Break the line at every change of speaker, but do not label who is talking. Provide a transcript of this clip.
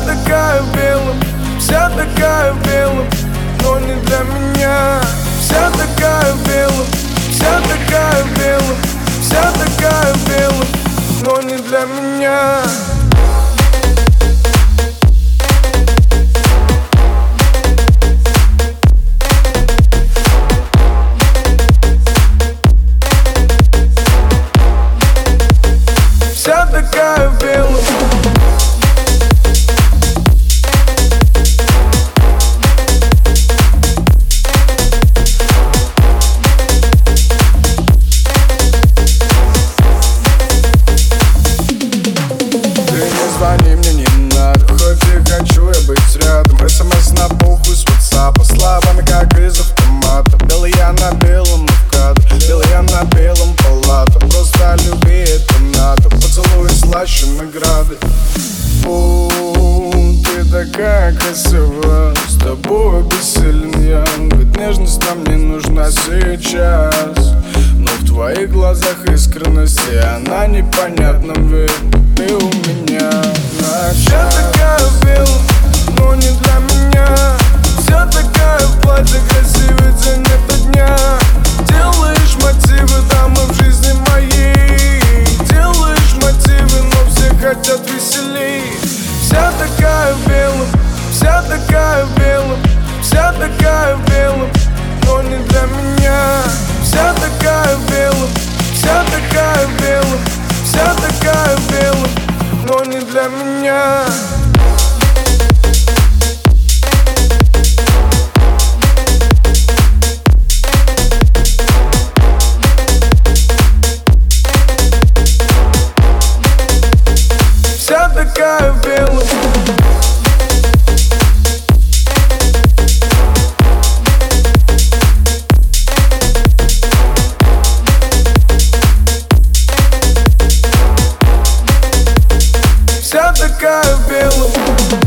такая в белом, вся такая в белом, но не для меня. Вся такая в белом, вся такая в белом, вся такая в белом, но не для меня. Вся такая в белом.
Звони мне не надо, хоть и хочу я быть рядом. СМС на похуй с WhatsApp, словами как из автомата. Белый я на белом МКАД, белый я на белом палата. Просто люби, это надо, поцелуй слаще награды. Ты такая красивая, с тобой бессилен я. Ведь нежность нам не нужна сейчас, но в твоих глазах искренность, и она непонятна, ведь ты у меня.
Вся такая в белом, но не для меня. Вся такая в платье, красивый день это дня. Делаешь мотивы, дамы в жизни моей. Делаешь мотивы, но все хотят веселей. Вся такая в белом, вся такая в белом, вся такая в белом, но не для меня. Вся такая в белом, вся такая в белом, вся такая в белом, но не для меня. Вся такая в белом. Вся такая в белом.